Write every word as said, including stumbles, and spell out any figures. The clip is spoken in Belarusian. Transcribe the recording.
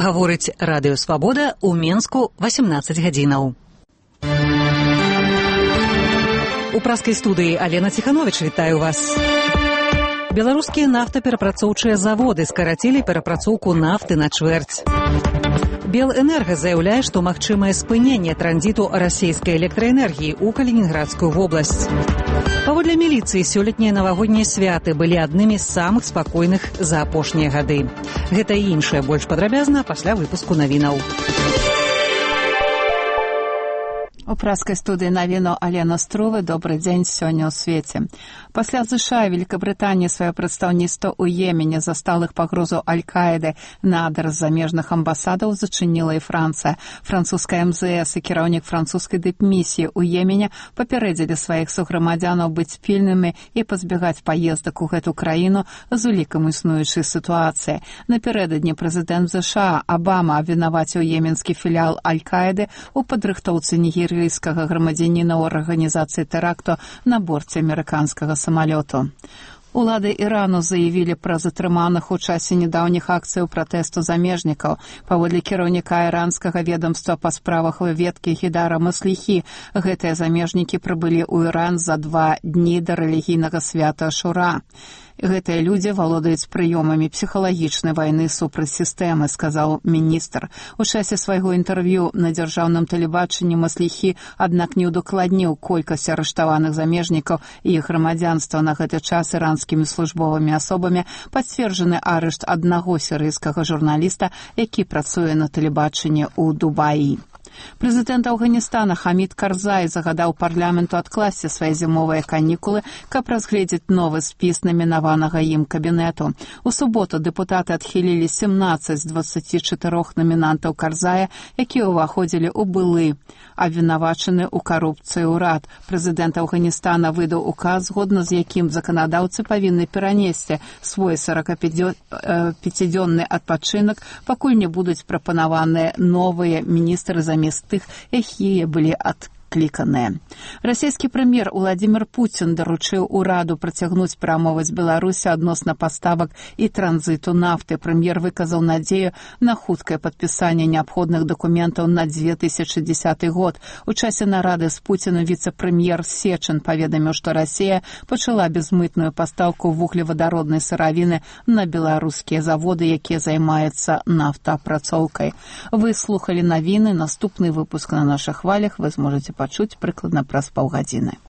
Гаворыць радыё «Свабода» ў Менску васемнаццаць гадзінаў. У праскай студыі Алена Ціхановіч, вітаю вас. Беларускія нафтаперапрацоўчыя заводы скарацілі перапрацоўку нафты на чвэрць. Белэнерга заяўляе, што магчымае спыненне транзіту расійскай электраэнергіі ў Калінінградскую вобласць. Паводле міліцыі, сёлетнія навагоднія святы былі аднымі з самых спакойных за апошнія гады. Гэта і іншае больш падрабязна пасля выпуску навінаў. У праскай студыі навіну Алена Струвы. Добры дзень сёння ў свеце. Пасля ЗША Великабрытанія сваё прадстаўніцтва ў Йемене за сталых пагрозаў Аль-Каіды на адрас замежных амбасадаў зачыніла і Францыя. Французская эм зэ эс і кіраўнік французскай дыпмісіі ў Йемене папярэдзілі сваіх суграмадзянаў быць пільнымі і пазбягаць паездак у гэту краіну з улікам існуючай сітуацыі. Напярэдадні прэзідэнт ЗША Абама абвінаваціў йеменскі філіал Аль-Каіды ў падрыхтоўцы нігерыйскага грамадзяніна ў арганізацыі тэракту на борце амерыканскага самалёту. Улады Ірану заявілі пра затрыманых у часе нядаўніх акцыяў пратэсту замежнікаў. Паводле кіраўніка іранскага ведамства па справах выведкі Гідара Масліхі, гэтыя замежнікі прыбылі ў Іран за два дні да рэлігійнага свята Ашура. Гэтыя людзі валодаюць прыёмамі псіхалагічнай вайны супраць сістэмы, сказаў міністр. У часе свайго інтэрв'ю на дзяржаўным тэлебачанні Масліхі, аднак не ўдакладніў колькасць арыштаваных замежнікаў і іх грамадзянства. На гэты час іранскімі службовымі асобамі пацверджаны арышт аднаго сірыйскага журналіста, які працуе на тэлебачанні ў Дубаі. Прэзідэнт Афганістана Хамід Карзай загадаў парламенту адкласці свае зімовыя канікулы, каб разгледзець новы спіс намінаванага ім кабінету. У суботу дэпутаты адхілілі сямнаццаць з дваццаці чатырох намінантаў Карзая, якія ўваходзілі ў былы абвінавачаны ў карупцыі ўрад. Прэзідэнт Афганістана выдаў указ, згодна з якім заканадаўцы павінны перанесці свой сорокапяцідзённы адпачынак, пакуль не будуць прапанаваныя новыя міністры замест тых, якія былі адкліканыя. Расійскі прэм'ер Уладзімір Пуцін даручыў ураду працягнуць перамовы з Беларусі адносна паставак і транзіту нафты. Прэм'ер выказаў надзею на хуткае падпісанне неабходных дакументаў на две тысячы дзесяты год. У часе нарады з Пуцінам віцэ-прэм'ер Сечын паведаміў, што Расія пачала безмытную пастаўку вуглевадароднай сыравіны на беларускія заводы, якія займаюцца нафтаапрацоўкай. Вы слухалі навіны. Наступны выпуск на нашых хвалях вы зможаце пачуць прыкладна праз паўгадзіны.